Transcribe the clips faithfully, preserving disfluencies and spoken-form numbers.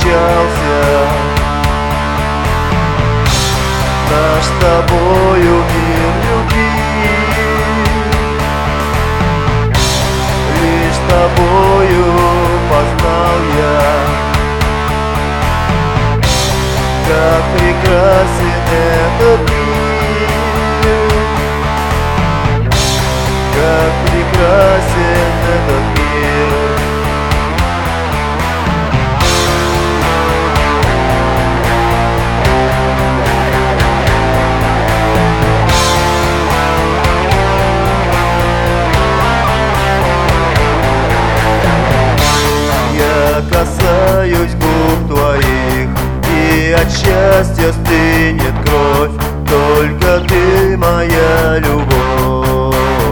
кончался наш с тобою мир любви. Лишь с тобою познал я, как прекрасен этот мир, как прекрасен этот мир. Я касаюсь губ твоих, и от счастья стынет кровь, только ты моя любовь.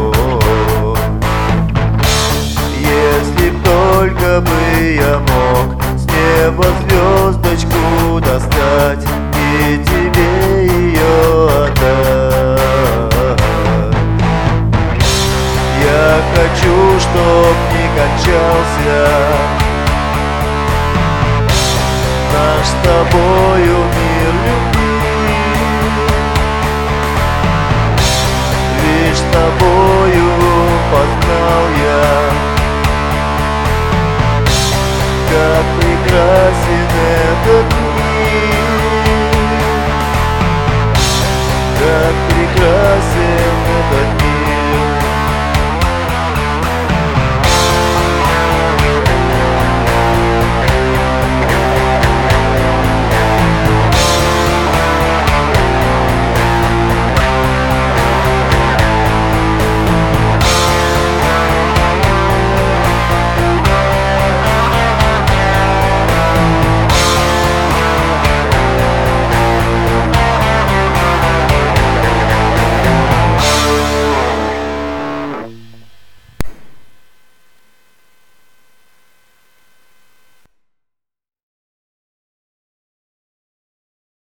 Если б только бы я мог с неба звездочку достать и тебе ее отдать. Я хочу, чтоб не кончался наш с тобою мир любви. Лишь с тобою познал я